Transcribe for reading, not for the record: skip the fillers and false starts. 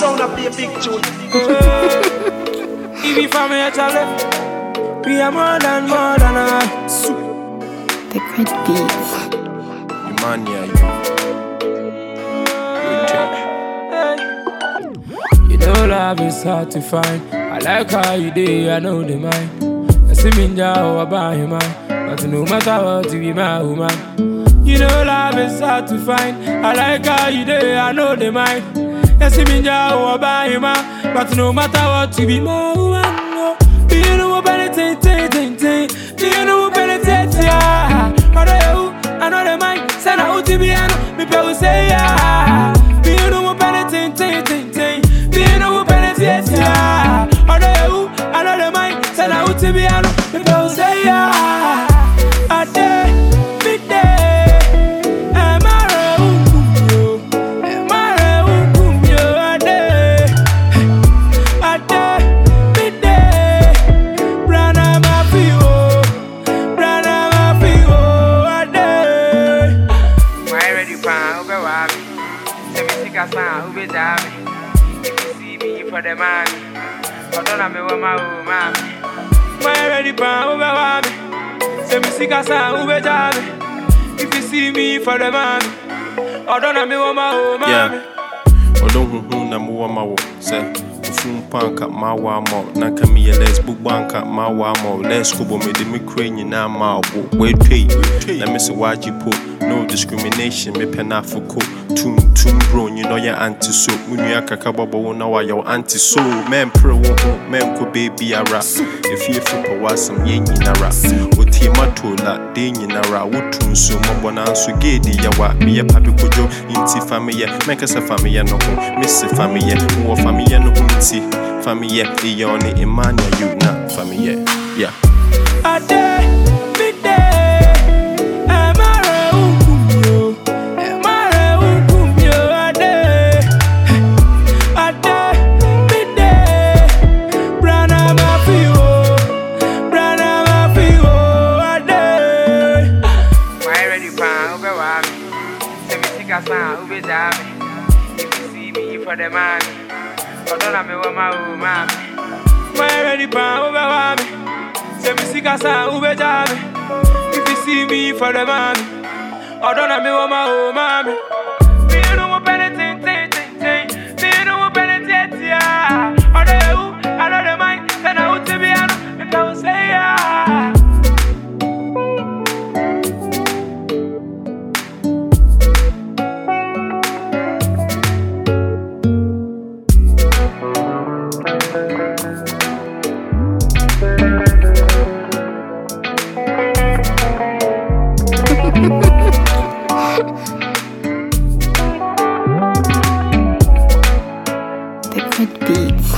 sound of the big tune. If you from here, Charlie, we are more than a The great beats. Imania, you know love is hard to find. I like how you do, I know the mind. I see me now about your mind, but no matter what, you be my woman. You know love is hard to find. I like how you do, I know the mind. I see me now about your mind, but no matter what, you be my woman. No. Do you know what anything? Do you know what anything? Yeah. I know the mind. Send out to be ano, me people say yeah. Do you know what anything? Do you know what anything? Yeah. I know the mind. Send out to be ano, me people say yeah. I dare, me dare. I'm a who be jamming. If you see me for the man, but don't have me with my own man. My ready pan over me. Say me sick as who be jamming. If you see me for the man, or don't have me with my own man. Yeah. Although na muwa say. Panka mawa mo na kami ya lesbo banka mawa mo lesko bo me de me krenyi na ma wo we pay na me se waji po no discrimination me penafuko tum bro you know ya anti so munu akaka bobo na wa your anti so men pro wo men ko baby ara if you for wasam ye nyinara oti matola de nyinara wotun so mo na so gedi ya wa me ya papi kojo inti family me kasa family no ho miss family wo family no ho inti famille, the only Imania, you not famille, yeah. I dare, me dare, I'm a real I dare, me dare, Brana Mafio, I dare. My ready pan over me, say me sick as who be jamming. If you see me for the man. I don't have me with my woman. My ready pan over me. Say me sick as who be jamming. If you see me for the man, I don't have me with my woman. Do you know what anything? Do you know what anything? Yeah. I know the mind. Then I want to be on. And I will say yeah. The great beats.